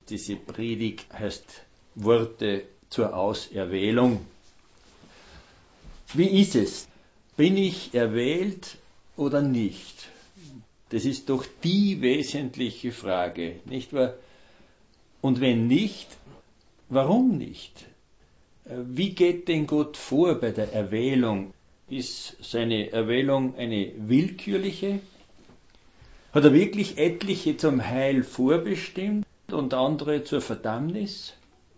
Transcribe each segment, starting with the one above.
Diese Predigt heißt Worte zur Auserwählung. Wie ist es? Bin ich erwählt oder nicht? Das ist doch die wesentliche Frage, nicht wahr? Und wenn nicht, warum nicht? Wie geht denn Gott vor bei der Erwählung? Ist seine Erwählung eine willkürliche? Hat er wirklich etliche zum Heil vorbestimmt und andere zur Verdammnis?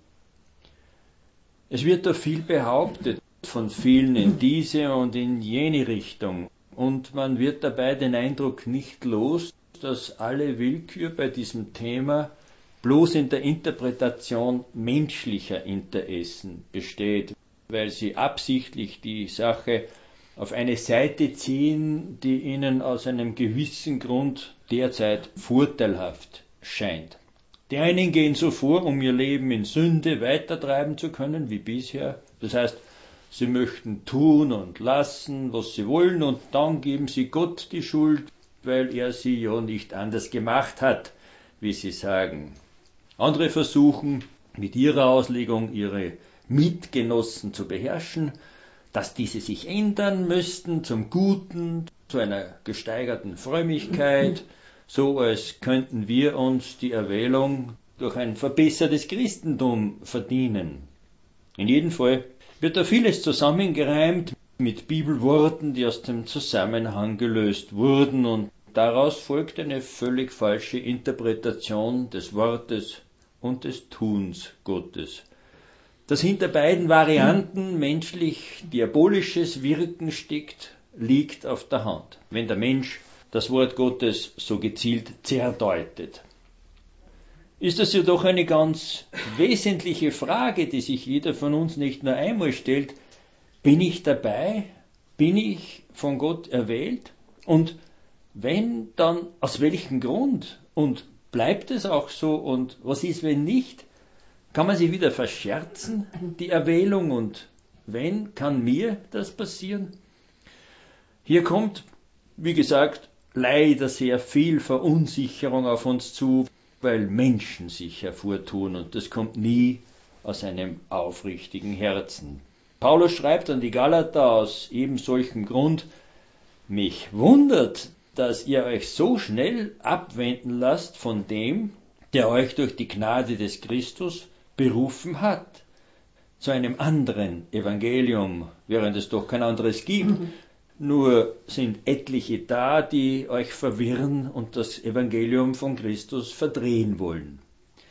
Es wird da viel behauptet, von vielen in diese und in jene Richtung. Und man wird dabei den Eindruck nicht los, dass alle Willkür bei diesem Thema bloß in der Interpretation menschlicher Interessen besteht, weil sie absichtlich die Sache auf eine Seite ziehen, die ihnen aus einem gewissen Grund derzeit vorteilhaft scheint. Die einen gehen so vor, um ihr Leben in Sünde weitertreiben zu können wie bisher. Das heißt, sie möchten tun und lassen, was sie wollen, und dann geben sie Gott die Schuld, weil er sie ja nicht anders gemacht hat, wie sie sagen. Andere versuchen, mit ihrer Auslegung ihre Mitgenossen zu beherrschen, dass diese sich ändern müssten zum Guten, zu einer gesteigerten Frömmigkeit, so als könnten wir uns die Erwählung durch ein verbessertes Christentum verdienen. In jedem Fall wird da vieles zusammengereimt mit Bibelworten, die aus dem Zusammenhang gelöst wurden, und daraus folgt eine völlig falsche Interpretation des Wortes und des Tuns Gottes. Dass hinter beiden Varianten menschlich diabolisches Wirken steckt, liegt auf der Hand, wenn der Mensch das Wort Gottes so gezielt zerdeutet. Ist das jedoch eine ganz wesentliche Frage, die sich jeder von uns nicht nur einmal stellt: Bin ich dabei? Bin ich von Gott erwählt? Und wenn, dann aus welchem Grund? Und bleibt es auch so? Und was ist, wenn nicht? Kann man sie wieder verscherzen, die Erwählung? Und wenn, kann mir das passieren? Hier kommt, wie gesagt, leider sehr viel Verunsicherung auf uns zu, weil Menschen sich hervortun, und das kommt nie aus einem aufrichtigen Herzen. Paulus schreibt an die Galater aus eben solchem Grund: Mich wundert, dass ihr euch so schnell abwenden lasst von dem, der euch durch die Gnade des Christus berufen hat, zu einem anderen Evangelium, während es doch kein anderes gibt. Nur sind etliche da, die euch verwirren und das Evangelium von Christus verdrehen wollen.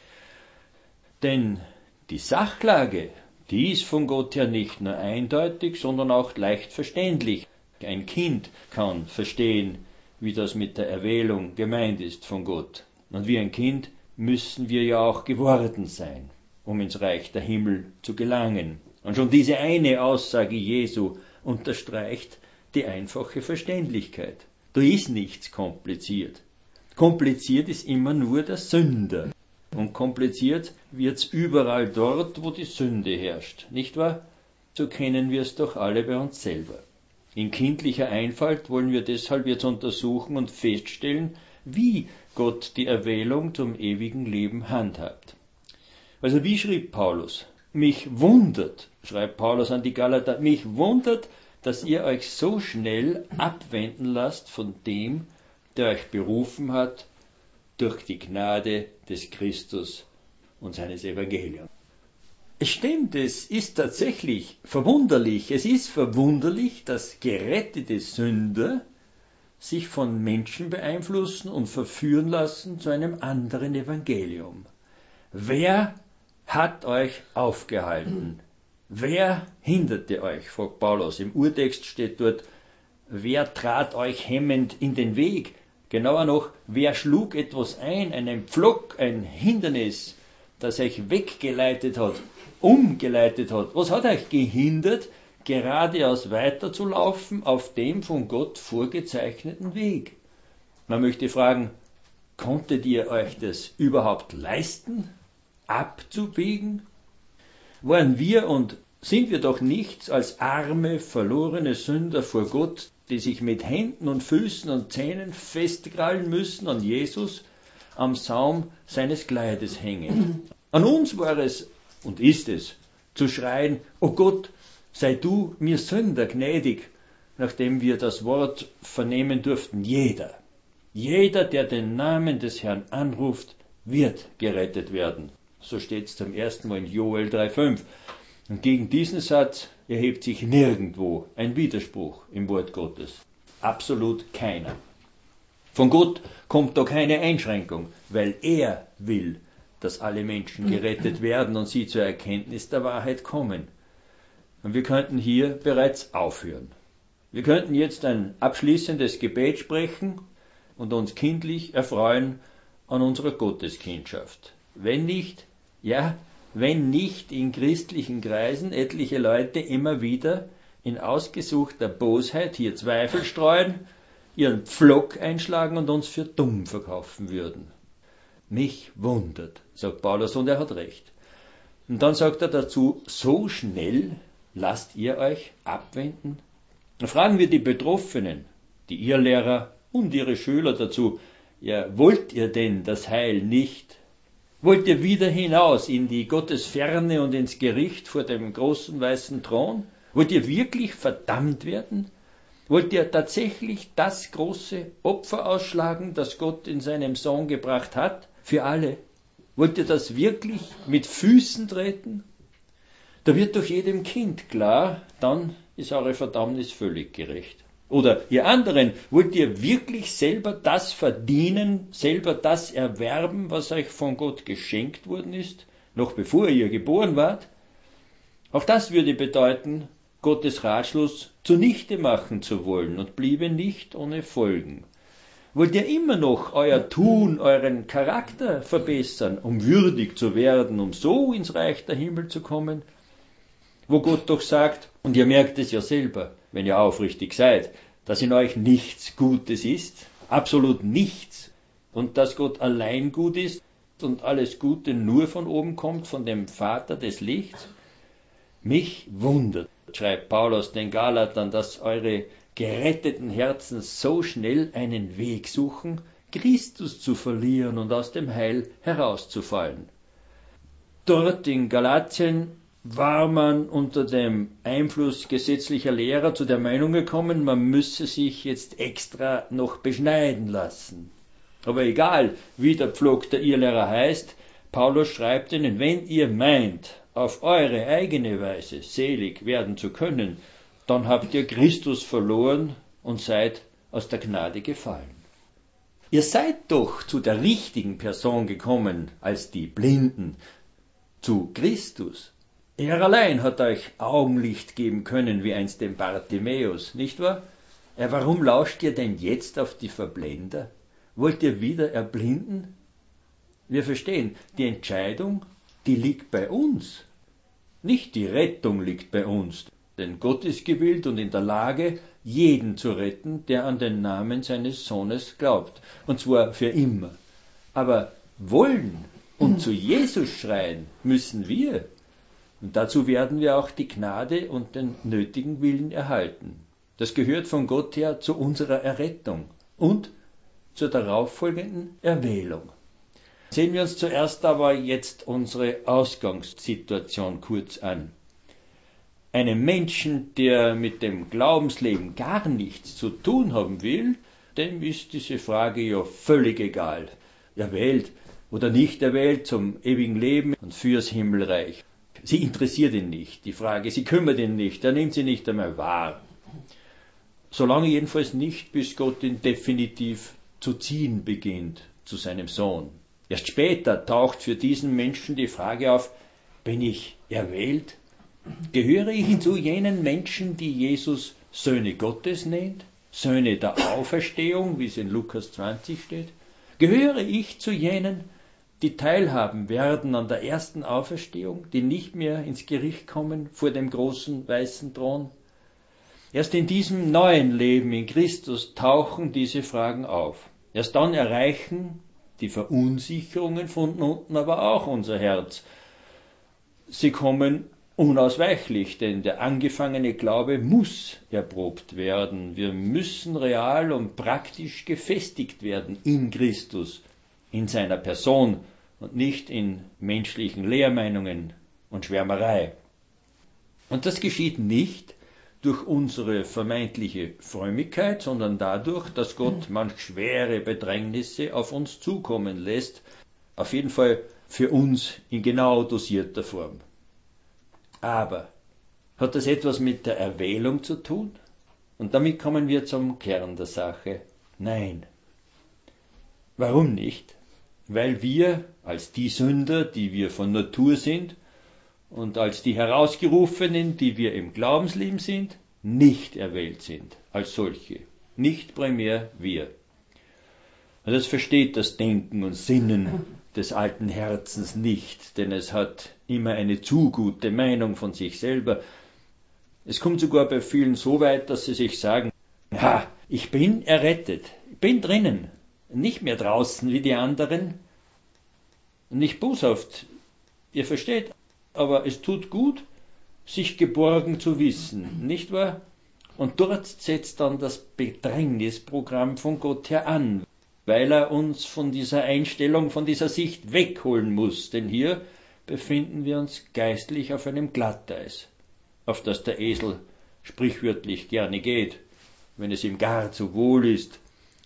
Denn die Sachlage, die ist von Gott her nicht nur eindeutig, sondern auch leicht verständlich. Ein Kind kann verstehen, wie das mit der Erwählung gemeint ist von Gott. Und wie ein Kind müssen wir ja auch geworden sein, um ins Reich der Himmel zu gelangen. Und schon diese eine Aussage Jesu unterstreicht die einfache Verständlichkeit. Da ist nichts kompliziert. Kompliziert ist immer nur der Sünder. Und kompliziert wird's überall dort, wo die Sünde herrscht. Nicht wahr? So kennen wir es doch alle bei uns selber. In kindlicher Einfalt wollen wir deshalb jetzt untersuchen und feststellen, wie Gott die Erwählung zum ewigen Leben handhabt. Also wie schrieb Paulus? Mich wundert, schreibt Paulus an die Galater, mich wundert, dass ihr euch so schnell abwenden lasst von dem, der euch berufen hat, durch die Gnade des Christus und seines Evangeliums. Es stimmt, es ist tatsächlich verwunderlich. Es ist verwunderlich, dass gerettete Sünder sich von Menschen beeinflussen und verführen lassen zu einem anderen Evangelium. Wer hat euch aufgehalten? Wer hinderte euch, fragt Paulus. Im Urtext steht dort: Wer trat euch hemmend in den Weg? Genauer noch, wer schlug etwas ein, einen Pflock, ein Hindernis, das euch weggeleitet hat, umgeleitet hat? Was hat euch gehindert, geradeaus weiterzulaufen auf dem von Gott vorgezeichneten Weg? Man möchte fragen, konntet ihr euch das überhaupt leisten, abzubiegen? Waren wir und sind wir doch nichts als arme, verlorene Sünder vor Gott, die sich mit Händen und Füßen und Zähnen festkrallen müssen an Jesus, am Saum seines Kleides hängen. An uns war es und ist es, zu schreien, o Gott, sei du mir Sünder gnädig, nachdem wir das Wort vernehmen durften. Jeder, der den Namen des Herrn anruft, wird gerettet werden. So steht es zum ersten Mal in Joel 3,5. Und gegen diesen Satz erhebt sich nirgendwo ein Widerspruch im Wort Gottes. Absolut keiner. Von Gott kommt da keine Einschränkung, weil er will, dass alle Menschen gerettet werden und sie zur Erkenntnis der Wahrheit kommen. Und wir könnten hier bereits aufhören. Wir könnten jetzt ein abschließendes Gebet sprechen und uns kindlich erfreuen an unserer Gotteskindschaft. Wenn nicht in christlichen Kreisen etliche Leute immer wieder in ausgesuchter Bosheit hier Zweifel streuen, ihren Pflock einschlagen und uns für dumm verkaufen würden. Mich wundert, sagt Paulus, und er hat recht. Und dann sagt er dazu, so schnell lasst ihr euch abwenden? Dann fragen wir die Betroffenen, die Irrlehrer und ihre Schüler dazu, ja, wollt ihr denn das Heil nicht? Wollt ihr wieder hinaus in die Gottesferne und ins Gericht vor dem großen weißen Thron? Wollt ihr wirklich verdammt werden? Wollt ihr tatsächlich das große Opfer ausschlagen, das Gott in seinem Sohn gebracht hat, für alle? Wollt ihr das wirklich mit Füßen treten? Da wird doch jedem Kind klar, dann ist eure Verdammnis völlig gerecht. Oder ihr anderen, wollt ihr wirklich selber das verdienen, selber das erwerben, was euch von Gott geschenkt worden ist, noch bevor ihr geboren wart? Auch das würde bedeuten, Gottes Ratschluss zunichte machen zu wollen und bliebe nicht ohne Folgen. Wollt ihr immer noch euer Tun, euren Charakter verbessern, um würdig zu werden, um so ins Reich der Himmel zu kommen? Wo Gott doch sagt, und ihr merkt es ja selber, wenn ihr aufrichtig seid, dass in euch nichts Gutes ist, absolut nichts, und dass Gott allein gut ist und alles Gute nur von oben kommt, von dem Vater des Lichts? Mich wundert, schreibt Paulus den Galatern, dass eure geretteten Herzen so schnell einen Weg suchen, Christus zu verlieren und aus dem Heil herauszufallen. Dort in Galatien war man unter dem Einfluss gesetzlicher Lehrer zu der Meinung gekommen, man müsse sich jetzt extra noch beschneiden lassen. Aber egal, wie der Pflock der Irrlehrer heißt, Paulus schreibt ihnen, wenn ihr meint, auf eure eigene Weise selig werden zu können, dann habt ihr Christus verloren und seid aus der Gnade gefallen. Ihr seid doch zu der richtigen Person gekommen als die Blinden, zu Christus. Er allein hat euch Augenlicht geben können, wie einst dem Bartimäus, nicht wahr? Ja, warum lauscht ihr denn jetzt auf die Verblender? Wollt ihr wieder erblinden? Wir verstehen, die Entscheidung, die liegt bei uns. Nicht die Rettung liegt bei uns, denn Gott ist gewillt und in der Lage, jeden zu retten, der an den Namen seines Sohnes glaubt, und zwar für immer. Aber wollen und zu Jesus schreien müssen wir. Und dazu werden wir auch die Gnade und den nötigen Willen erhalten. Das gehört von Gott her zu unserer Errettung und zur darauffolgenden Erwählung. Sehen wir uns zuerst aber jetzt unsere Ausgangssituation kurz an. Einem Menschen, der mit dem Glaubensleben gar nichts zu tun haben will, dem ist diese Frage ja völlig egal. Erwählt oder nicht erwählt zum ewigen Leben und fürs Himmelreich. Sie interessiert ihn nicht, die Frage, sie kümmert ihn nicht, er nimmt sie nicht einmal wahr. Solange jedenfalls nicht, bis Gott ihn definitiv zu ziehen beginnt zu seinem Sohn. Erst später taucht für diesen Menschen die Frage auf, bin ich erwählt? Gehöre ich zu jenen Menschen, die Jesus Söhne Gottes nennt? Söhne der Auferstehung, wie es in Lukas 20 steht? Gehöre ich zu jenen, die teilhaben werden an der ersten Auferstehung, die nicht mehr ins Gericht kommen vor dem großen weißen Thron? Erst in diesem neuen Leben in Christus tauchen diese Fragen auf. Erst dann erreichen die Verunsicherungen von unten aber auch unser Herz. Sie kommen unausweichlich, denn der angefangene Glaube muss erprobt werden. Wir müssen real und praktisch gefestigt werden in Christus. in seiner Person und nicht in menschlichen Lehrmeinungen und Schwärmerei. Und das geschieht nicht durch unsere vermeintliche Frömmigkeit, sondern dadurch, dass Gott manch schwere Bedrängnisse auf uns zukommen lässt, auf jeden Fall für uns in genau dosierter Form. Aber hat das etwas mit der Erwählung zu tun? Und damit kommen wir zum Kern der Sache. Nein. Warum nicht? Weil wir als die Sünder, die wir von Natur sind, und als die Herausgerufenen, die wir im Glaubensleben sind, nicht erwählt sind als solche. Nicht primär wir. Und das versteht das Denken und Sinnen des alten Herzens nicht, denn es hat immer eine zu gute Meinung von sich selber. Es kommt sogar bei vielen so weit, dass sie sich sagen, ja, ich bin errettet, ich bin drinnen, nicht mehr draußen wie die anderen. Nicht boshaft, ihr versteht, aber es tut gut, sich geborgen zu wissen, nicht wahr? Und dort setzt dann das Bedrängnisprogramm von Gott her an, weil er uns von dieser Einstellung, von dieser Sicht wegholen muss, denn hier befinden wir uns geistlich auf einem Glatteis, auf das der Esel sprichwörtlich gerne geht, wenn es ihm gar zu wohl ist.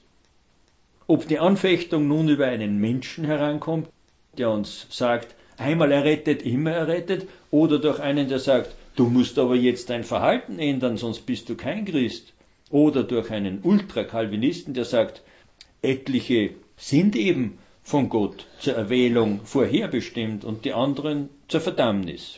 Ob die Anfechtung nun über einen Menschen herankommt, der uns sagt, einmal errettet, immer errettet, oder durch einen, der sagt, du musst aber jetzt dein Verhalten ändern, sonst bist du kein Christ, oder durch einen Ultrakalvinisten, der sagt, etliche sind eben von Gott zur Erwählung vorherbestimmt und die anderen zur Verdammnis.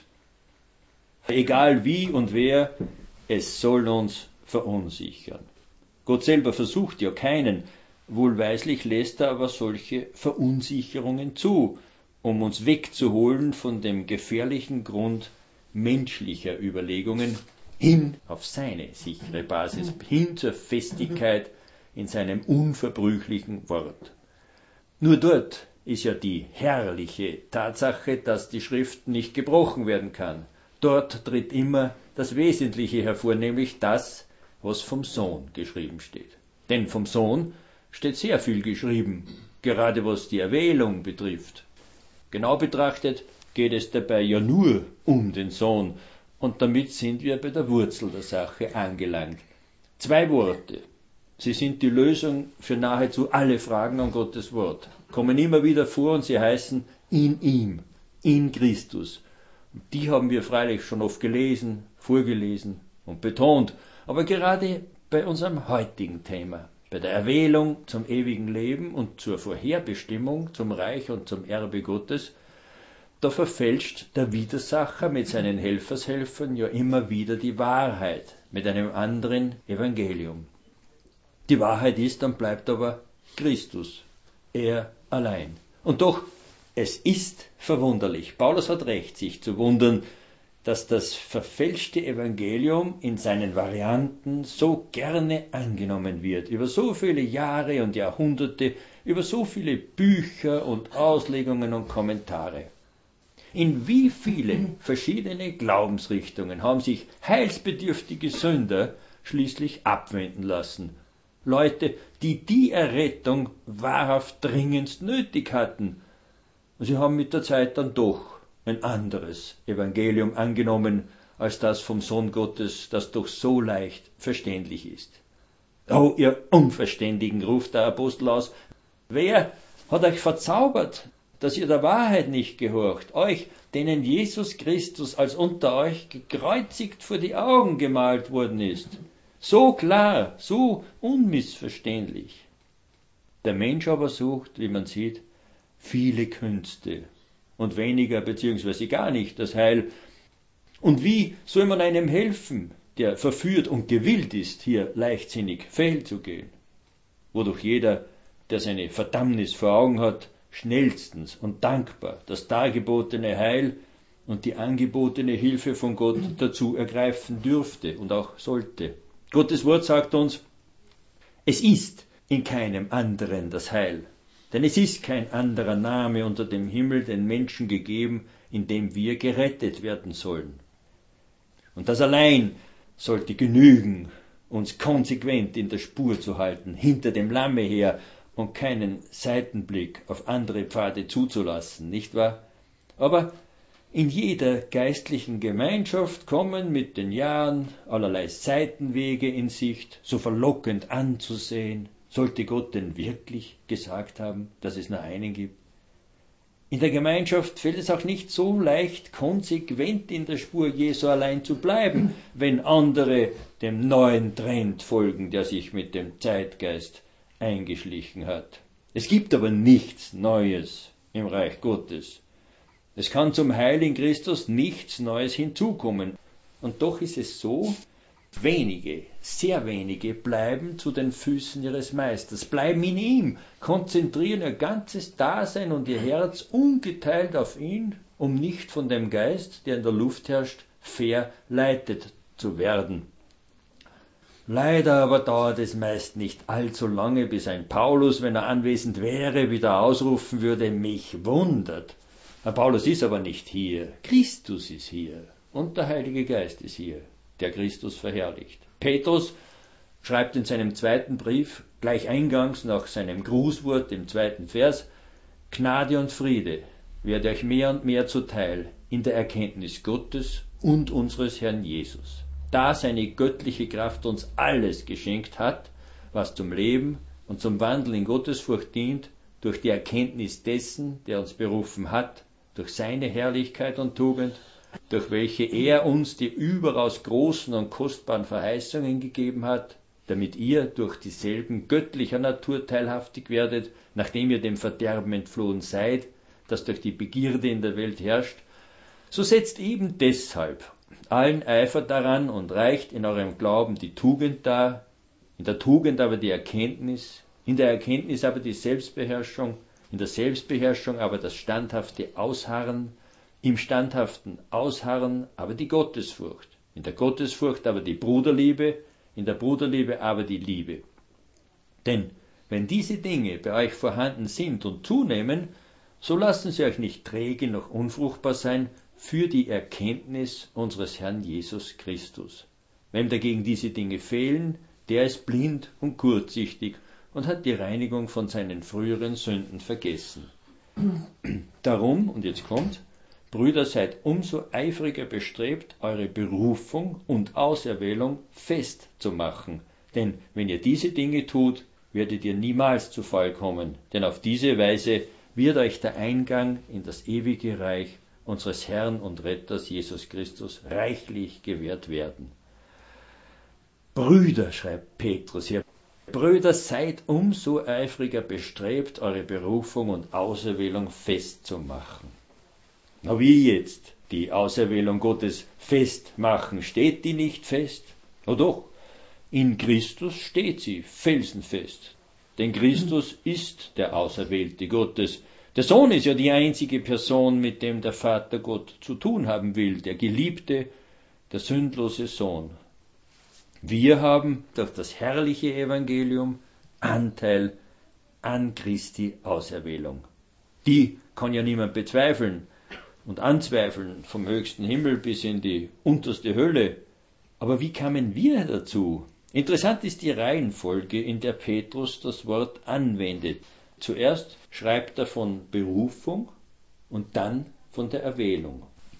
Egal wie und wer, es soll uns verunsichern. Gott selber versucht ja keinen, wohlweislich lässt er aber solche Verunsicherungen zu, um uns wegzuholen von dem gefährlichen Grund menschlicher Überlegungen hin auf seine sichere Basis, hin zur Festigkeit in seinem unverbrüchlichen Wort. Nur dort ist ja die herrliche Tatsache, dass die Schrift nicht gebrochen werden kann. Dort tritt immer das Wesentliche hervor, nämlich das, was vom Sohn geschrieben steht. Denn vom Sohn steht sehr viel geschrieben, gerade was die Erwählung betrifft. Genau betrachtet geht es dabei ja nur um den Sohn, und damit sind wir bei der Wurzel der Sache angelangt. 2 Worte. Sie sind die Lösung für nahezu alle Fragen an Gottes Wort, kommen immer wieder vor und sie heißen in ihm, in Christus. Die haben wir freilich schon oft gelesen, vorgelesen und betont, aber gerade bei unserem heutigen Thema, bei der Erwählung zum ewigen Leben und zur Vorherbestimmung zum Reich und zum Erbe Gottes, da verfälscht der Widersacher mit seinen Helfershelfern ja immer wieder die Wahrheit mit einem anderen Evangelium. Die Wahrheit ist und bleibt aber Christus, er allein. Und doch, es ist verwunderlich, Paulus hat recht, sich zu wundern, dass das verfälschte Evangelium in seinen Varianten so gerne angenommen wird, über so viele Jahre und Jahrhunderte, über so viele Bücher und Auslegungen und Kommentare. In wie viele verschiedene Glaubensrichtungen haben sich heilsbedürftige Sünder schließlich abwenden lassen. Leute, die die Errettung wahrhaft dringendst nötig hatten. Sie haben mit der Zeit dann doch ein anderes Evangelium angenommen als das vom Sohn Gottes, das doch so leicht verständlich ist. Oh, ihr Unverständigen, ruft der Apostel aus, wer hat euch verzaubert, dass ihr der Wahrheit nicht gehorcht, euch, denen Jesus Christus als unter euch gekreuzigt vor die Augen gemalt worden ist? So klar, so unmissverständlich. Der Mensch aber sucht, wie man sieht, viele Künste und weniger bzw. gar nicht das Heil. Und wie soll man einem helfen, der verführt und gewillt ist, hier leichtsinnig fehlzugehen? Wodurch jeder, der seine Verdammnis vor Augen hat, schnellstens und dankbar das dargebotene Heil und die angebotene Hilfe von Gott dazu ergreifen dürfte und auch sollte. Gottes Wort sagt uns, es ist in keinem anderen das Heil, denn es ist kein anderer Name unter dem Himmel den Menschen gegeben, in dem wir gerettet werden sollen. Und das allein sollte genügen, uns konsequent in der Spur zu halten, hinter dem Lamme her, und keinen Seitenblick auf andere Pfade zuzulassen, nicht wahr? Aber in jeder geistlichen Gemeinschaft kommen mit den Jahren allerlei Seitenwege in Sicht, so verlockend anzusehen. Sollte Gott denn wirklich gesagt haben, dass es nur einen gibt? In der Gemeinschaft fällt es auch nicht so leicht, konsequent in der Spur Jesu allein zu bleiben, wenn andere dem neuen Trend folgen, der sich mit dem Zeitgeist eingeschlichen hat. Es gibt aber nichts Neues im Reich Gottes. Es kann zum Heil in Christus nichts Neues hinzukommen. Und doch ist es so, wenige, sehr wenige bleiben zu den Füßen ihres Meisters, bleiben in ihm, konzentrieren ihr ganzes Dasein und ihr Herz ungeteilt auf ihn, um nicht von dem Geist, der in der Luft herrscht, verleitet zu werden. Leider aber dauert es meist nicht allzu lange, bis ein Paulus, wenn er anwesend wäre, wieder ausrufen würde, mich wundert. Herr Paulus ist aber nicht hier, Christus ist hier und der Heilige Geist ist hier, der Christus verherrlicht. Petrus schreibt in seinem zweiten Brief, gleich eingangs nach seinem Grußwort im 2. Vers, Gnade und Friede werde euch mehr und mehr zuteil in der Erkenntnis Gottes und unseres Herrn Jesus, da seine göttliche Kraft uns alles geschenkt hat, was zum Leben und zum Wandel in Gottesfurcht dient, durch die Erkenntnis dessen, der uns berufen hat, durch seine Herrlichkeit und Tugend, durch welche er uns die überaus großen und kostbaren Verheißungen gegeben hat, damit ihr durch dieselben göttlicher Natur teilhaftig werdet, nachdem ihr dem Verderben entflohen seid, das durch die Begierde in der Welt herrscht, so setzt eben deshalb allen Eifer daran und reicht in eurem Glauben die Tugend dar, in der Tugend aber die Erkenntnis, in der Erkenntnis aber die Selbstbeherrschung, in der Selbstbeherrschung aber das standhafte Ausharren, im standhaften Ausharren aber die Gottesfurcht, in der Gottesfurcht aber die Bruderliebe, in der Bruderliebe aber die Liebe. Denn wenn diese Dinge bei euch vorhanden sind und zunehmen, so lassen sie euch nicht träge noch unfruchtbar sein für die Erkenntnis unseres Herrn Jesus Christus. Wem dagegen diese Dinge fehlen, der ist blind und kurzsichtig und hat die Reinigung von seinen früheren Sünden vergessen. Darum, und jetzt kommt, Brüder, seid umso eifriger bestrebt, eure Berufung und Auserwählung festzumachen. Denn wenn ihr diese Dinge tut, werdet ihr niemals zu Fall kommen. Denn auf diese Weise wird euch der Eingang in das ewige Reich unseres Herrn und Retters Jesus Christus reichlich gewährt werden. Brüder, schreibt Petrus hier, Brüder, seid umso eifriger bestrebt, eure Berufung und Auserwählung festzumachen. Na, wie jetzt die Auserwählung Gottes festmachen? Steht die nicht fest? Na doch, in Christus steht sie felsenfest. Denn Christus ist der Auserwählte Gottes. Der Sohn ist ja die einzige Person, mit dem der Vater Gott zu tun haben will, der Geliebte, der sündlose Sohn. Wir haben durch das herrliche Evangelium Anteil an Christi Auserwählung. Die kann ja niemand bezweifeln und anzweifeln, vom höchsten Himmel bis in die unterste Hölle. Aber wie kamen wir dazu? Interessant ist die Reihenfolge, in der Petrus das Wort anwendet. Zuerst schreibt er von Berufung und dann von der Erwählung.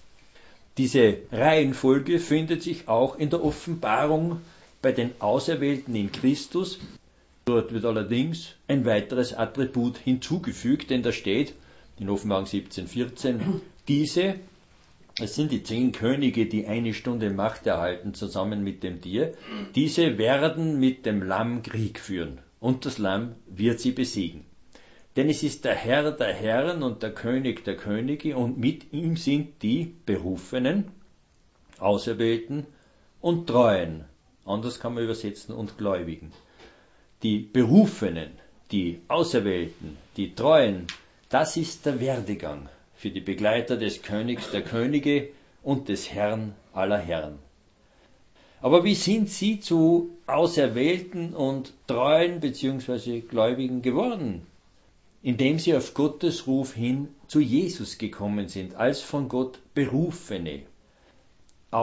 Diese Reihenfolge findet sich auch in der Offenbarung bei den Auserwählten in Christus. Dort wird allerdings ein weiteres Attribut hinzugefügt, denn da steht in Offenbarung 17,14, diese, es sind die 10 Könige, die eine Stunde Macht erhalten, zusammen mit dem Tier, diese werden mit dem Lamm Krieg führen und das Lamm wird sie besiegen. Denn es ist der Herr der Herren und der König der Könige und mit ihm sind die Berufenen, Auserwählten und Treuen. Anders kann man übersetzen, und Gläubigen. Die Berufenen, die Auserwählten, die Treuen, das ist der Werdegang für die Begleiter des Königs der Könige und des Herrn aller Herren. Aber wie sind sie zu Auserwählten und Treuen bzw. Gläubigen geworden? Indem sie auf Gottes Ruf hin zu Jesus gekommen sind, als von Gott Berufene.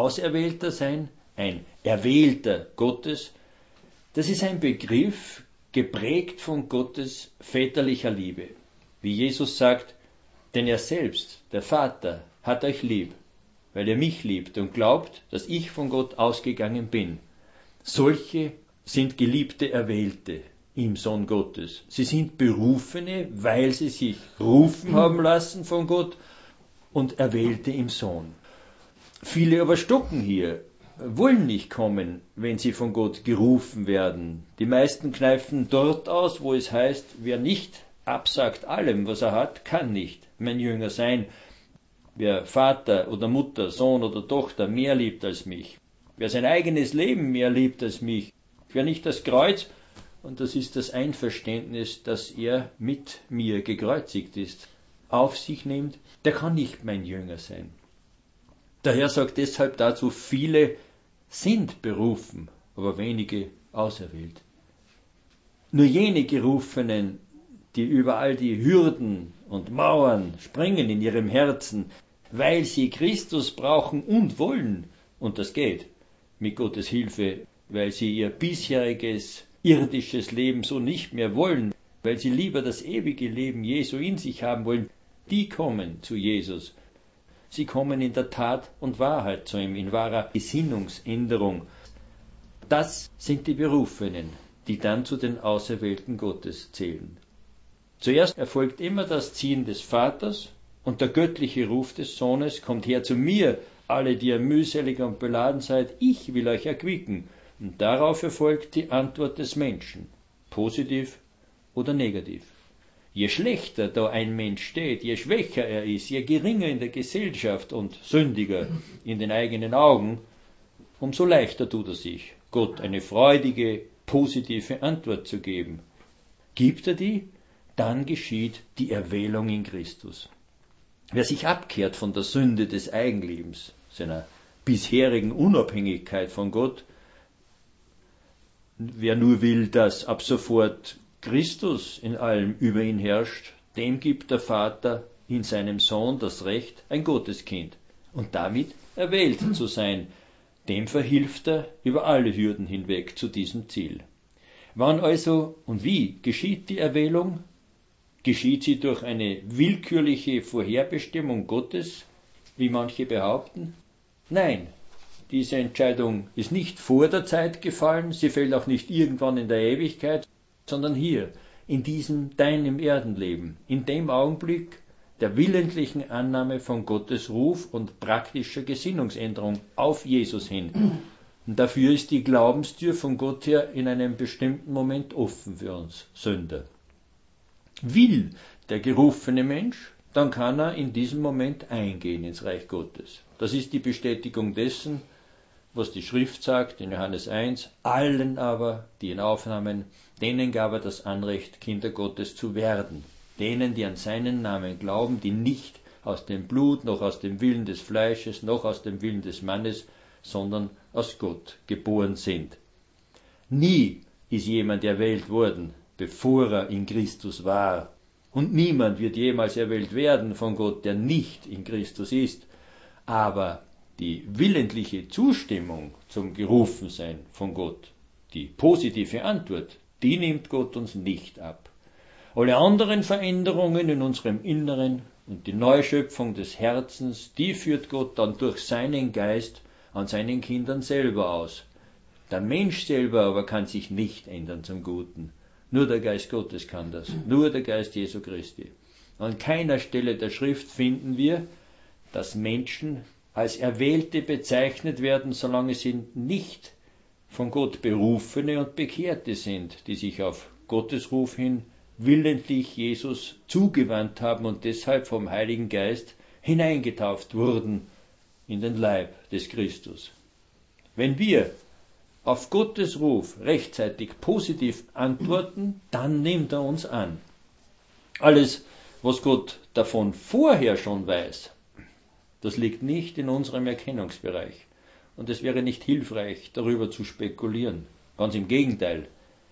Auserwählter sein, ein Erwählter Gottes, das ist ein Begriff, geprägt von Gottes väterlicher Liebe. Wie Jesus sagt, denn er selbst, der Vater, hat euch lieb, weil ihr mich liebt und glaubt, dass ich von Gott ausgegangen bin. Solche sind geliebte Erwählte im Sohn Gottes. Sie sind Berufene, weil sie sich rufen haben lassen von Gott, und Erwählte im Sohn. Viele aber stocken hier, wollen nicht kommen, wenn sie von Gott gerufen werden. Die meisten kneifen dort aus, wo es heißt, wer nicht absagt allem, was er hat, kann nicht mein Jünger sein. Wer Vater oder Mutter, Sohn oder Tochter mehr liebt als mich, wer sein eigenes Leben mehr liebt als mich, wer nicht das Kreuz, und das ist das Einverständnis, dass er mit mir gekreuzigt ist, auf sich nimmt, der kann nicht mein Jünger sein. Der Herr sagt deshalb dazu, viele sind berufen, aber wenige auserwählt. Nur jene Gerufenen, die über all die Hürden und Mauern springen in ihrem Herzen, weil sie Christus brauchen und wollen, und das geht mit Gottes Hilfe, weil sie ihr bisheriges irdisches Leben so nicht mehr wollen, weil sie lieber das ewige Leben Jesu in sich haben wollen, die kommen zu Jesus. Sie kommen in der Tat und Wahrheit zu ihm, in wahrer Gesinnungsänderung. Das sind die Berufenen, die dann zu den Auserwählten Gottes zählen. Zuerst erfolgt immer das Ziehen des Vaters und der göttliche Ruf des Sohnes, kommt her zu mir, alle, die ihr mühselig und beladen seid, ich will euch erquicken. Und darauf erfolgt die Antwort des Menschen, positiv oder negativ. Je schlechter da ein Mensch steht, je schwächer er ist, je geringer in der Gesellschaft und sündiger in den eigenen Augen, umso leichter tut er sich, Gott eine freudige, positive Antwort zu geben. Gibt er die, dann geschieht die Erwählung in Christus. Wer sich abkehrt von der Sünde des Eigenlebens, seiner bisherigen Unabhängigkeit von Gott, wer nur will, dass ab sofort Christus in allem über ihn herrscht, dem gibt der Vater in seinem Sohn das Recht, ein Gotteskind und damit erwählt zu sein. Dem verhilft er über alle Hürden hinweg zu diesem Ziel. Wann also und wie geschieht die Erwählung? Geschieht sie durch eine willkürliche Vorherbestimmung Gottes, wie manche behaupten? Nein, diese Entscheidung ist nicht vor der Zeit gefallen, sie fällt auch nicht irgendwann in der Ewigkeit, sondern hier, in diesem deinem Erdenleben, in dem Augenblick der willentlichen Annahme von Gottes Ruf und praktischer Gesinnungsänderung auf Jesus hin. Und dafür ist die Glaubenstür von Gott her in einem bestimmten Moment offen für uns Sünder. Will der gerufene Mensch, dann kann er in diesem Moment eingehen ins Reich Gottes. Das ist die Bestätigung dessen, was die Schrift sagt in Johannes 1, allen aber, die ihn aufnahmen, denen gab er das Anrecht, Kinder Gottes zu werden, denen, die an seinen Namen glauben, die nicht aus dem Blut, noch aus dem Willen des Fleisches, noch aus dem Willen des Mannes, sondern aus Gott geboren sind. Nie ist jemand erwählt worden, bevor er in Christus war, und niemand wird jemals erwählt werden von Gott, der nicht in Christus ist, aber die willentliche Zustimmung zum Gerufensein von Gott, die positive Antwort, die nimmt Gott uns nicht ab. Alle anderen Veränderungen in unserem Inneren und die Neuschöpfung des Herzens, die führt Gott dann durch seinen Geist an seinen Kindern selber aus. Der Mensch selber aber kann sich nicht ändern zum Guten. Nur der Geist Gottes kann das, nur der Geist Jesu Christi. An keiner Stelle der Schrift finden wir, dass Menschen als Erwählte bezeichnet werden, solange sie nicht von Gott Berufene und Bekehrte sind, die sich auf Gottes Ruf hin willentlich Jesus zugewandt haben und deshalb vom Heiligen Geist hineingetauft wurden in den Leib des Christus. Wenn wir auf Gottes Ruf rechtzeitig positiv antworten, dann nimmt er uns an. Alles, was Gott davon vorher schon weiß, das liegt nicht in unserem Erkennungsbereich. Und es wäre nicht hilfreich, darüber zu spekulieren. Ganz im Gegenteil.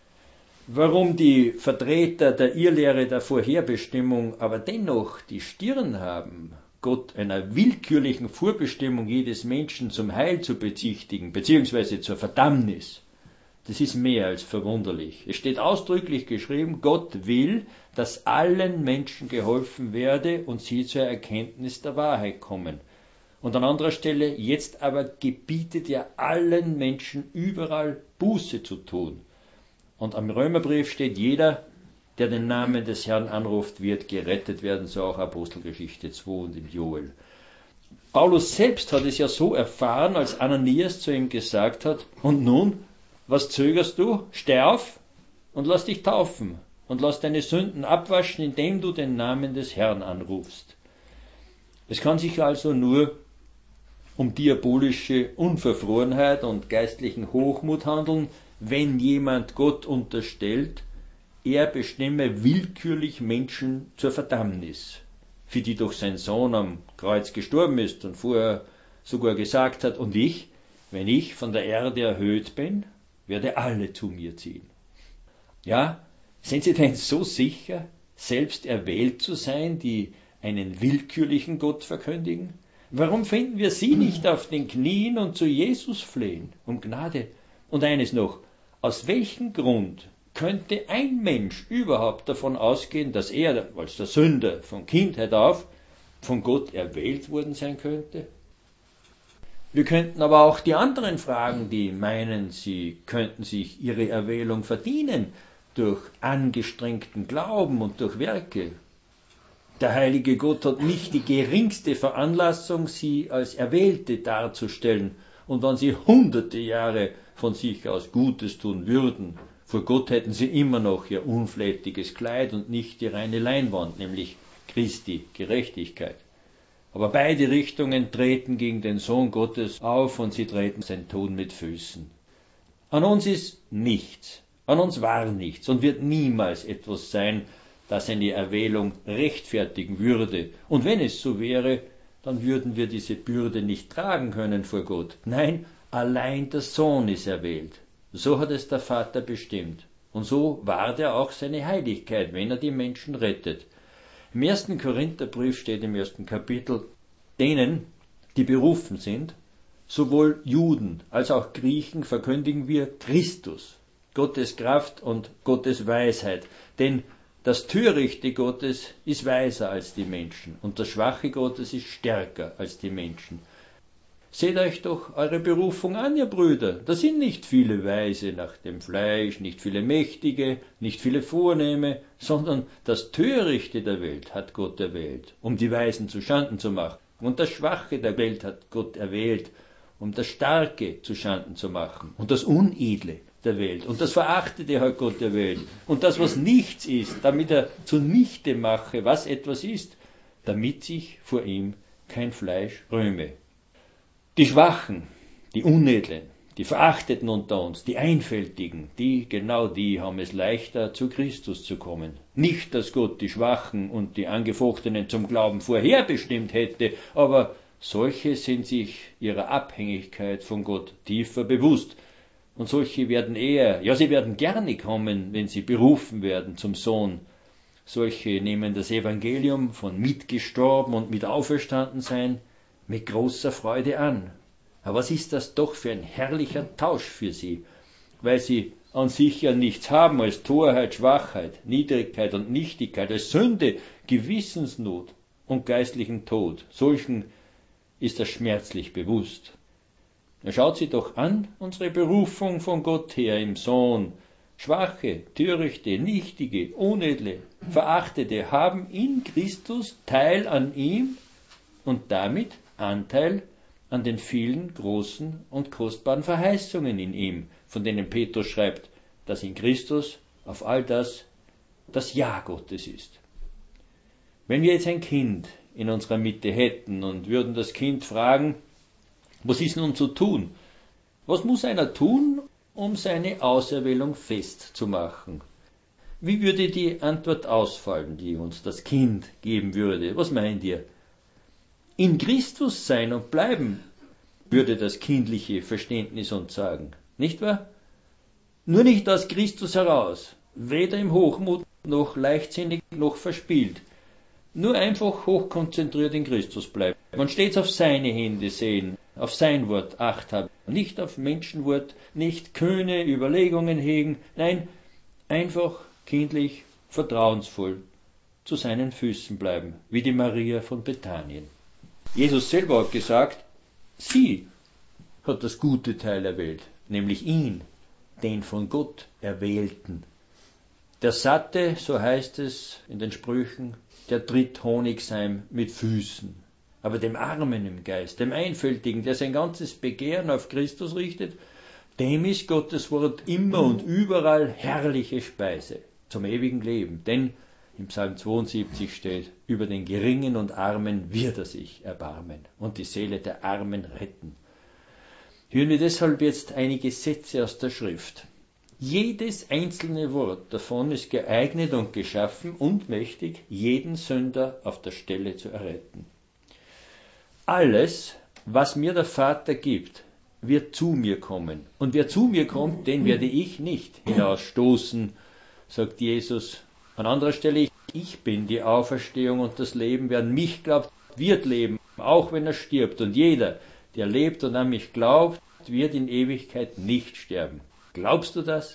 Warum die Vertreter der Irrlehre der Vorherbestimmung aber dennoch die Stirn haben, Gott einer willkürlichen Vorbestimmung jedes Menschen zum Heil zu bezichtigen, beziehungsweise zur Verdammnis, Das ist mehr als verwunderlich. Es steht ausdrücklich geschrieben, Gott will, dass allen Menschen geholfen werde und sie zur Erkenntnis der Wahrheit kommen. Und an anderer Stelle, jetzt aber gebietet er allen Menschen überall Buße zu tun. Und am Römerbrief steht, jeder, der den Namen des Herrn anruft, wird gerettet werden, so auch Apostelgeschichte 2 und im Joel. Paulus selbst hat es ja so erfahren, als Ananias zu ihm gesagt hat, und nun, was zögerst du? Steh auf und lass dich taufen und lass deine Sünden abwaschen, indem du den Namen des Herrn anrufst. Es kann sich also nur um diabolische Unverfrorenheit und geistlichen Hochmut handeln, wenn jemand Gott unterstellt, er bestimme willkürlich Menschen zur Verdammnis, für die durch sein Sohn am Kreuz gestorben ist und vorher sogar gesagt hat, und ich, wenn ich von der Erde erhöht bin, werde alle zu mir ziehen. Ja, sind Sie denn so sicher, selbst erwählt zu sein, die einen willkürlichen Gott verkündigen? Warum finden wir Sie nicht auf den Knien und zu Jesus flehen um Gnade? Und eines noch, aus welchem Grund könnte ein Mensch überhaupt davon ausgehen, dass er als der Sünder von Kindheit auf von Gott erwählt worden sein könnte? Wir könnten aber auch die anderen fragen, die meinen, sie könnten sich ihre Erwählung verdienen durch angestrengten Glauben und durch Werke. Der heilige Gott hat nicht die geringste Veranlassung, sie als Erwählte darzustellen. Und wenn sie hunderte Jahre von sich aus Gutes tun würden, vor Gott hätten sie immer noch ihr unflätiges Kleid und nicht die reine Leinwand, nämlich Christi Gerechtigkeit. Aber beide Richtungen treten gegen den Sohn Gottes auf und sie treten sein Tun mit Füßen. An uns ist nichts, an uns war nichts und wird niemals etwas sein, das eine Erwählung rechtfertigen würde. Und wenn es so wäre, dann würden wir diese Bürde nicht tragen können vor Gott. Nein, allein der Sohn ist erwählt. So hat es der Vater bestimmt. Und so wahrt er auch seine Heiligkeit, wenn er die Menschen rettet. Im 1. Korintherbrief steht im 1. Kapitel, denen, die berufen sind, sowohl Juden als auch Griechen, verkündigen wir Christus, Gottes Kraft und Gottes Weisheit. Denn das Törichte Gottes ist weiser als die Menschen und das Schwache Gottes ist stärker als die Menschen. Seht euch doch eure Berufung an, ihr Brüder. Da sind nicht viele Weise nach dem Fleisch, nicht viele Mächtige, nicht viele Vornehme, sondern das Törichte der Welt hat Gott erwählt, um die Weisen zu Schanden zu machen. Und das Schwache der Welt hat Gott erwählt, um das Starke zu Schanden zu machen. Und das Unedle der Welt und das Verachtete hat Gott erwählt. Und das, was nichts ist, damit er zunichte mache, was etwas ist, damit sich vor ihm kein Fleisch rühme. Die Schwachen, die Unedlen, die Verachteten unter uns, die Einfältigen, genau die haben es leichter, zu Christus zu kommen. Nicht, dass Gott die Schwachen und die Angefochtenen zum Glauben vorherbestimmt hätte, aber solche sind sich ihrer Abhängigkeit von Gott tiefer bewusst. Und solche werden sie werden gerne kommen, wenn sie berufen werden zum Sohn. Solche nehmen das Evangelium von mitgestorben und mit auferstanden sein mit großer Freude an. Aber was ist das doch für ein herrlicher Tausch für sie, weil sie an sich ja nichts haben als Torheit, Schwachheit, Niedrigkeit und Nichtigkeit, als Sünde, Gewissensnot und geistlichen Tod. Solchen ist das schmerzlich bewusst. Schaut sie doch an, unsere Berufung von Gott her im Sohn. Schwache, Törichte, Nichtige, Unedle, Verachtete haben in Christus Teil an ihm und damit Anteil an den vielen großen und kostbaren Verheißungen in ihm, von denen Petrus schreibt, dass in Christus auf all das Ja Gottes ist. Wenn wir jetzt ein Kind in unserer Mitte hätten und würden das Kind fragen, was ist nun zu tun? Was muss einer tun, um seine Auserwählung festzumachen? Wie würde die Antwort ausfallen, die uns das Kind geben würde? Was meint ihr? In Christus sein und bleiben, würde das kindliche Verständnis uns sagen. Nicht wahr? Nur nicht aus Christus heraus, weder im Hochmut noch leichtsinnig noch verspielt. Nur einfach hochkonzentriert in Christus bleiben. Man stets auf seine Hände sehen, auf sein Wort Acht haben, Nicht auf Menschenwort, nicht kühne Überlegungen hegen, nein, einfach kindlich, vertrauensvoll zu seinen Füßen bleiben, wie die Maria von Bethanien. Jesus selber hat gesagt, sie hat das gute Teil erwählt, nämlich ihn, den von Gott Erwählten. Der Satte, so heißt es in den Sprüchen, der tritt Honigseim mit Füßen. Aber dem Armen im Geist, dem Einfältigen, der sein ganzes Begehren auf Christus richtet, dem ist Gottes Wort immer und überall herrliche Speise zum ewigen Leben. Denn im Psalm 72 steht, über den Geringen und Armen wird er sich erbarmen und die Seele der Armen retten. Hören wir deshalb jetzt einige Sätze aus der Schrift. Jedes einzelne Wort davon ist geeignet und geschaffen und mächtig, jeden Sünder auf der Stelle zu erretten. Alles, was mir der Vater gibt, wird zu mir kommen. Und wer zu mir kommt, den werde ich nicht hinausstoßen, sagt Jesus. An anderer Stelle, ich bin die Auferstehung und das Leben. Wer an mich glaubt, wird leben, auch wenn er stirbt. Und jeder, der lebt und an mich glaubt, wird in Ewigkeit nicht sterben. Glaubst du das?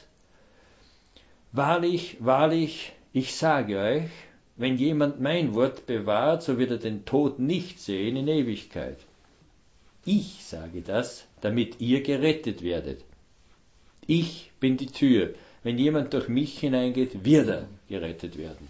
Wahrlich, wahrlich, ich sage euch, wenn jemand mein Wort bewahrt, so wird er den Tod nicht sehen in Ewigkeit. Ich sage das, damit ihr gerettet werdet. Ich bin die Tür. Wenn jemand durch mich hineingeht, wird er gerettet werden.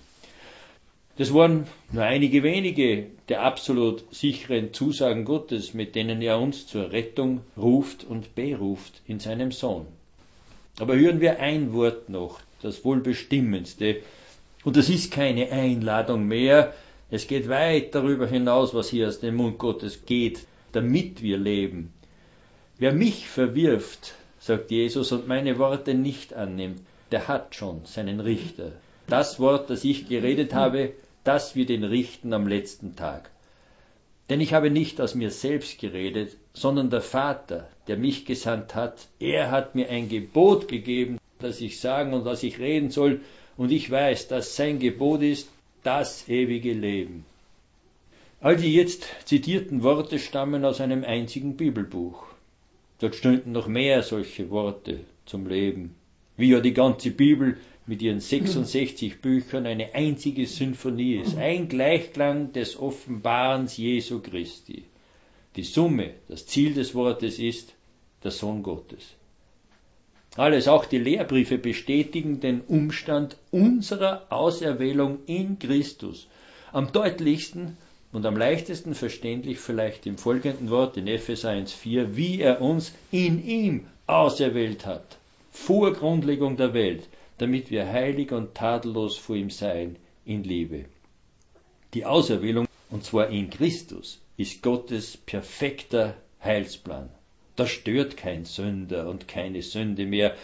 Das waren nur einige wenige der absolut sicheren Zusagen Gottes, mit denen er uns zur Rettung ruft und beruft in seinem Sohn. Aber hören wir ein Wort noch, das wohl bestimmendste. Und das ist keine Einladung mehr. Es geht weit darüber hinaus, was hier aus dem Mund Gottes geht, damit wir leben. Wer mich verwirft, sagt Jesus, und meine Worte nicht annimmt, der hat schon seinen Richter. Das Wort, das ich geredet habe, das wird ihn richten am letzten Tag. Denn ich habe nicht aus mir selbst geredet, sondern der Vater, der mich gesandt hat, er hat mir ein Gebot gegeben, das ich sagen und was ich reden soll, und ich weiß, dass sein Gebot ist das ewige Leben. All die jetzt zitierten Worte stammen aus einem einzigen Bibelbuch. Dort stünden noch mehr solche Worte zum Leben, wie ja die ganze Bibel mit ihren 66 Büchern eine einzige Sinfonie ist, ein Gleichklang des Offenbarens Jesu Christi. Die Summe, das Ziel des Wortes ist der Sohn Gottes. Alles, auch die Lehrbriefe bestätigen den Umstand unserer Auserwählung in Christus. Am deutlichsten und am leichtesten verständlich vielleicht im folgenden Wort in Epheser 1,4, wie er uns in ihm auserwählt hat, vor Grundlegung der Welt, damit wir heilig und tadellos vor ihm seien in Liebe. Die Auserwählung, und zwar in Christus, ist Gottes perfekter Heilsplan. Da stört kein Sünder und keine Sünde mehr.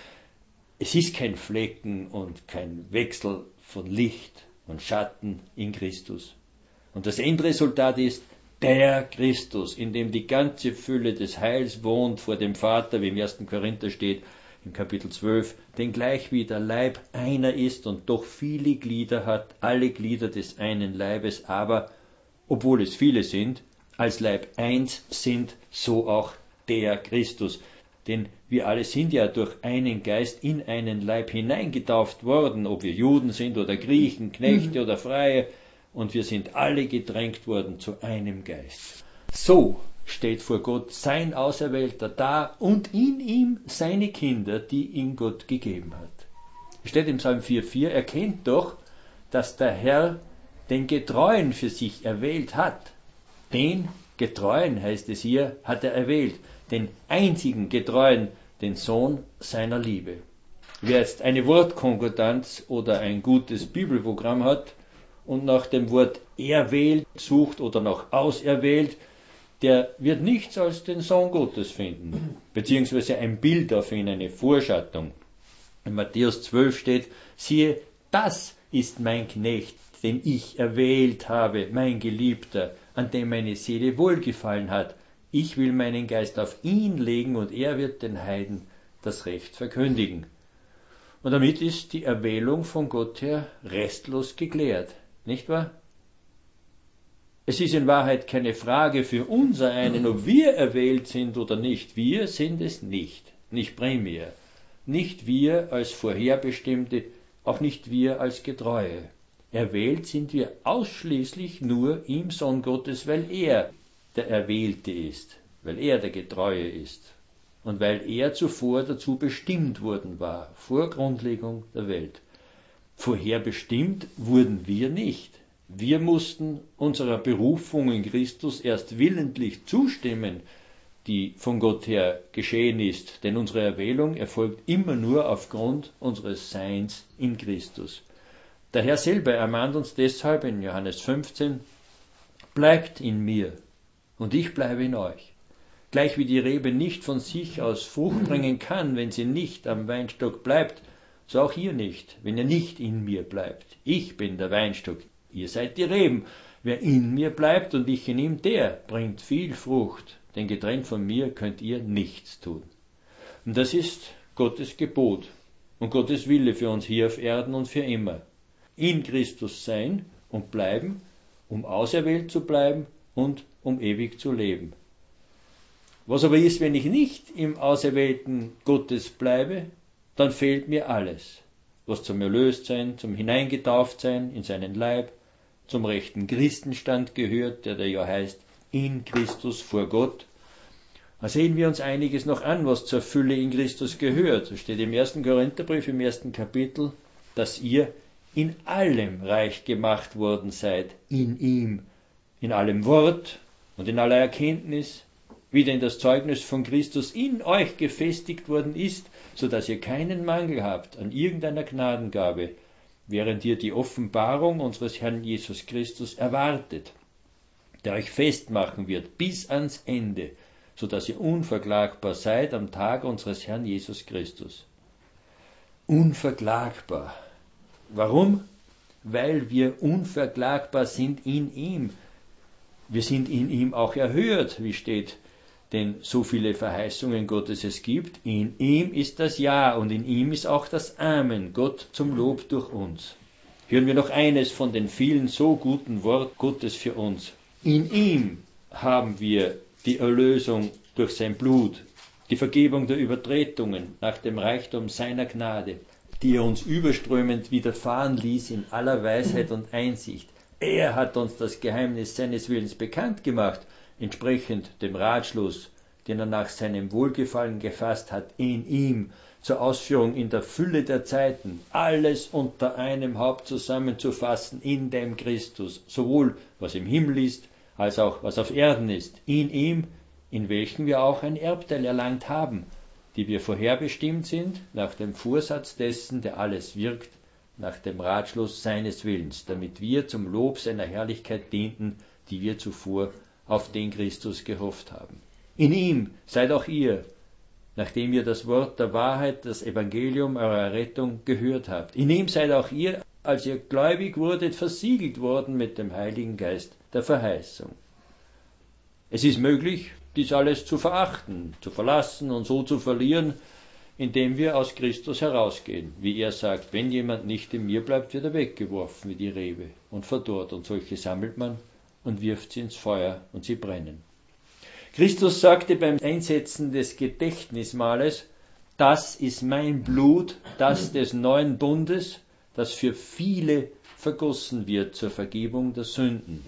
Es ist kein Flecken und kein Wechsel von Licht und Schatten in Christus. Und das Endresultat ist der Christus, in dem die ganze Fülle des Heils wohnt vor dem Vater, wie im 1. Korinther steht, im Kapitel 12, denn gleich wie der Leib einer ist und doch viele Glieder hat, alle Glieder des einen Leibes, aber, obwohl es viele sind, als Leib eins sind, so auch der Christus. Denn wir alle sind ja durch einen Geist in einen Leib hineingetauft worden, ob wir Juden sind oder Griechen, Knechte oder Freie, und wir sind alle gedrängt worden zu einem Geist. So steht vor Gott sein Auserwählter da und in ihm seine Kinder, die ihn Gott gegeben hat. Steht im Psalm 4,4, erkennt doch, dass der Herr den Getreuen für sich erwählt hat. Den Getreuen, heißt es hier, hat er erwählt, den einzigen Getreuen, den Sohn seiner Liebe. Wer jetzt eine Wortkonkordanz oder ein gutes Bibelprogramm hat und nach dem Wort erwählt sucht oder nach auserwählt, der wird nichts als den Sohn Gottes finden, beziehungsweise ein Bild auf ihn, eine Vorschattung. In Matthäus 12 steht, siehe, das ist mein Knecht, den ich erwählt habe, mein Geliebter, an dem meine Seele wohlgefallen hat. Ich will meinen Geist auf ihn legen und er wird den Heiden das Recht verkündigen. Und damit ist die Erwählung von Gott her restlos geklärt, nicht wahr? Es ist in Wahrheit keine Frage für unser einen, ob wir erwählt sind oder nicht. Wir sind es nicht primär. Nicht wir als Vorherbestimmte, auch nicht wir als Getreue. Erwählt sind wir ausschließlich nur im Sohn Gottes, weil er der Erwählte ist, weil er der Getreue ist und weil er zuvor dazu bestimmt worden war, vor Grundlegung der Welt. Vorherbestimmt wurden wir nicht. Wir mussten unserer Berufung in Christus erst willentlich zustimmen, die von Gott her geschehen ist, denn unsere Erwählung erfolgt immer nur aufgrund unseres Seins in Christus. Der Herr selber ermahnt uns deshalb in Johannes 15, bleibt in mir und ich bleibe in euch. Gleich wie die Rebe nicht von sich aus Frucht bringen kann, wenn sie nicht am Weinstock bleibt, so auch ihr nicht, wenn ihr nicht in mir bleibt. Ich bin der Weinstock, ihr seid die Reben. Wer in mir bleibt und ich in ihm, der bringt viel Frucht, denn getrennt von mir könnt ihr nichts tun. Und das ist Gottes Gebot und Gottes Wille für uns hier auf Erden und für immer. In Christus sein und bleiben, um auserwählt zu bleiben und um ewig zu leben. Was aber ist, wenn ich nicht im Auserwählten Gottes bleibe? Dann fehlt mir alles, was zum Erlöstsein, zum Hineingetauftsein in seinen Leib, zum rechten Christenstand gehört, der ja heißt, in Christus vor Gott. Da sehen wir uns einiges noch an, was zur Fülle in Christus gehört. So steht im 1. Korintherbrief im 1. Kapitel, dass ihr in allem reich gemacht worden seid, in ihm, in allem Wort und in aller Erkenntnis, wie denn das Zeugnis von Christus in euch gefestigt worden ist, so dass ihr keinen Mangel habt an irgendeiner Gnadengabe, während ihr die Offenbarung unseres Herrn Jesus Christus erwartet, der euch festmachen wird bis ans Ende, so dass ihr unverklagbar seid am Tag unseres Herrn Jesus Christus. Unverklagbar. Warum? Weil wir unverklagbar sind in ihm. Wir sind in ihm auch erhört, wie steht, denn so viele Verheißungen Gottes es gibt. In ihm ist das Ja und in ihm ist auch das Amen, Gott zum Lob durch uns. Hören wir noch eines von den vielen so guten Wort Gottes für uns. In ihm haben wir die Erlösung durch sein Blut, die Vergebung der Übertretungen nach dem Reichtum seiner Gnade, die er uns überströmend widerfahren ließ in aller Weisheit und Einsicht. Er hat uns das Geheimnis seines Willens bekannt gemacht, entsprechend dem Ratschluss, den er nach seinem Wohlgefallen gefasst hat, in ihm, zur Ausführung in der Fülle der Zeiten, alles unter einem Haupt zusammenzufassen in dem Christus, sowohl was im Himmel ist, als auch was auf Erden ist, in ihm, in welchem wir auch ein Erbteil erlangt haben, die wir vorherbestimmt sind, nach dem Vorsatz dessen, der alles wirkt, nach dem Ratschluss seines Willens, damit wir zum Lob seiner Herrlichkeit dienten, die wir zuvor auf den Christus gehofft haben. In ihm seid auch ihr, nachdem ihr das Wort der Wahrheit, das Evangelium eurer Rettung gehört habt. In ihm seid auch ihr, als ihr gläubig wurdet, versiegelt worden mit dem Heiligen Geist der Verheißung. Es ist möglich, dies alles zu verachten, zu verlassen und so zu verlieren, indem wir aus Christus herausgehen. Wie er sagt, wenn jemand nicht in mir bleibt, wird er weggeworfen wie die Rebe und verdorrt. Und solche sammelt man und wirft sie ins Feuer und sie brennen. Christus sagte beim Einsetzen des Gedächtnismahles, das ist mein Blut, das des neuen Bundes, das für viele vergossen wird zur Vergebung der Sünden.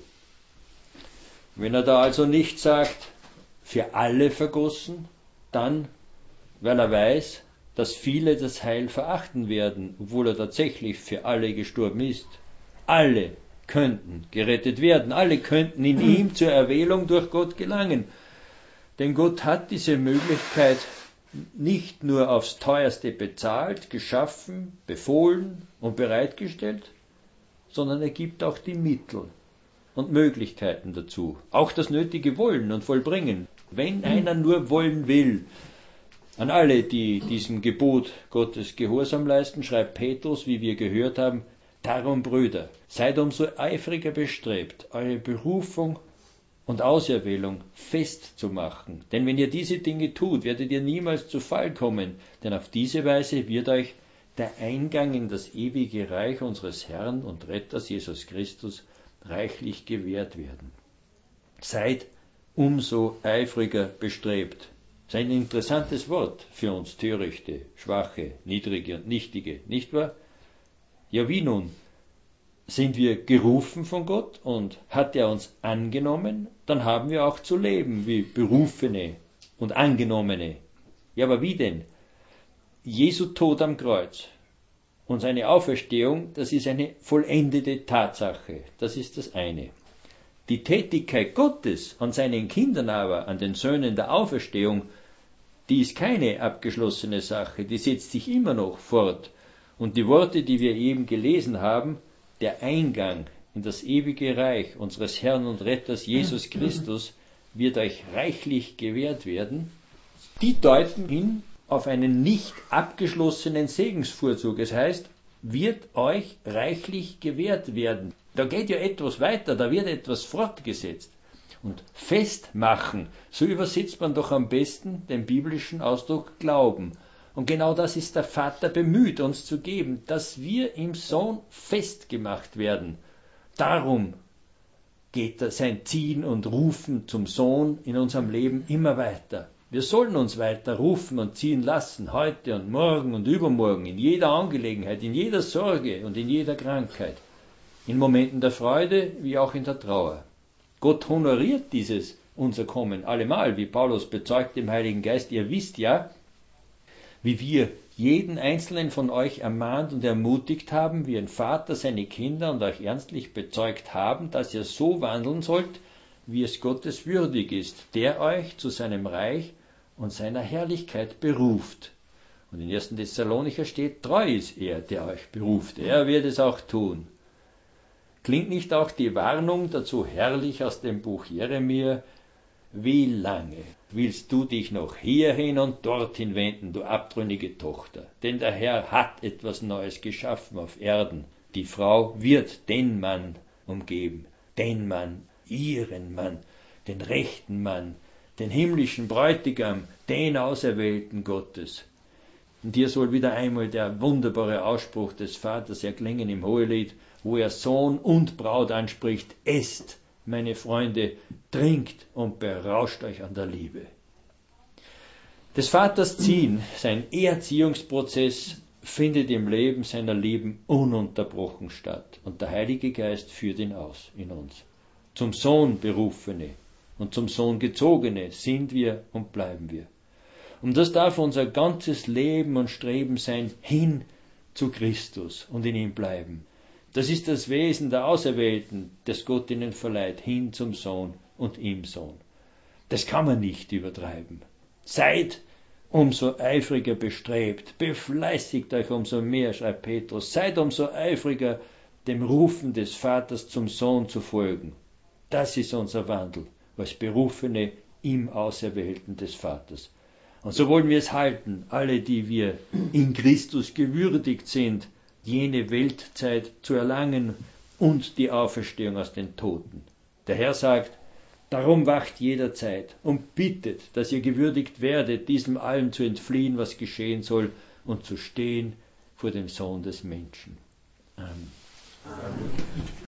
Wenn er da also nicht sagt, für alle vergossen, dann, weil er weiß, dass viele das Heil verachten werden, obwohl er tatsächlich für alle gestorben ist. Alle könnten gerettet werden, alle könnten in ihm zur Erwählung durch Gott gelangen. Denn Gott hat diese Möglichkeit nicht nur aufs teuerste bezahlt, geschaffen, befohlen und bereitgestellt, sondern er gibt auch die Mittel und Möglichkeiten dazu. Auch das nötige Wollen und Vollbringen. Wenn einer nur wollen will, an alle, die diesem Gebot Gottes Gehorsam leisten, schreibt Petrus, wie wir gehört haben, darum, Brüder, seid umso eifriger bestrebt, eure Berufung und Auserwählung festzumachen. Denn wenn ihr diese Dinge tut, werdet ihr niemals zu Fall kommen, denn auf diese Weise wird euch der Eingang in das ewige Reich unseres Herrn und Retters Jesus Christus reichlich gewährt werden. Seid umso eifriger bestrebt. Das ist ein interessantes Wort für uns Törichte, Schwache, Niedrige und Nichtige, nicht wahr? Ja, wie nun? Sind wir gerufen von Gott und hat er uns angenommen, dann haben wir auch zu leben wie Berufene und Angenommene. Ja, aber wie denn? Jesu Tod am Kreuz und seine Auferstehung, das ist eine vollendete Tatsache. Das ist das eine. Die Tätigkeit Gottes an seinen Kindern aber, an den Söhnen der Auferstehung, die ist keine abgeschlossene Sache, die setzt sich immer noch fort. Und die Worte, die wir eben gelesen haben, der Eingang in das ewige Reich unseres Herrn und Retters Jesus Christus wird euch reichlich gewährt werden, die deuten hin auf einen nicht abgeschlossenen Segensvorzug. Es heißt, wird euch reichlich gewährt werden. Da geht ja etwas weiter, da wird etwas fortgesetzt. Und festmachen, so übersetzt man doch am besten den biblischen Ausdruck Glauben. Und genau das ist der Vater bemüht, uns zu geben, dass wir im Sohn festgemacht werden. Darum geht sein Ziehen und Rufen zum Sohn in unserem Leben immer weiter. Wir sollen uns weiter rufen und ziehen lassen, heute und morgen und übermorgen, in jeder Angelegenheit, in jeder Sorge und in jeder Krankheit, in Momenten der Freude wie auch in der Trauer. Gott honoriert dieses unser Kommen allemal, wie Paulus bezeugt im Heiligen Geist. Ihr wisst ja, wie wir jeden einzelnen von euch ermahnt und ermutigt haben, wie ein Vater seine Kinder und euch ernstlich bezeugt haben, dass ihr so wandeln sollt, wie es Gottes würdig ist, der euch zu seinem Reich und seiner Herrlichkeit beruft. Und in 1. Thessalonicher steht, treu ist er, der euch beruft. Er wird es auch tun. Klingt nicht auch die Warnung dazu herrlich aus dem Buch Jeremia? Wie lange willst du dich noch hierhin und dorthin wenden, du abtrünnige Tochter? Denn der Herr hat etwas Neues geschaffen auf Erden. Die Frau wird den Mann umgeben, den Mann, ihren Mann, den rechten Mann, den himmlischen Bräutigam, den Auserwählten Gottes. Und hier soll wieder einmal der wunderbare Ausspruch des Vaters erklingen im Hohelied, wo er Sohn und Braut anspricht: Esst, meine Freunde, trinkt und berauscht euch an der Liebe. Des Vaters Ziehen, sein Erziehungsprozess, findet im Leben seiner Lieben ununterbrochen statt. Und der Heilige Geist führt ihn aus in uns. Zum Sohn berufene und zum Sohn gezogene sind wir und bleiben wir. Und das darf unser ganzes Leben und Streben sein, hin zu Christus und in ihm bleiben. Das ist das Wesen der Auserwählten, das Gott ihnen verleiht, hin zum Sohn und im Sohn. Das kann man nicht übertreiben. Seid umso eifriger bestrebt, befleißigt euch umso mehr, schreibt Petrus, seid umso eifriger, dem Rufen des Vaters zum Sohn zu folgen. Das ist unser Wandel, als Berufene im Auserwählten des Vaters. Und so wollen wir es halten, alle, die wir in Christus gewürdigt sind, jene Weltzeit zu erlangen und die Auferstehung aus den Toten. Der Herr sagt, darum wacht jederzeit und bittet, dass ihr gewürdigt werdet, diesem allem zu entfliehen, was geschehen soll, und zu stehen vor dem Sohn des Menschen. Amen. Amen.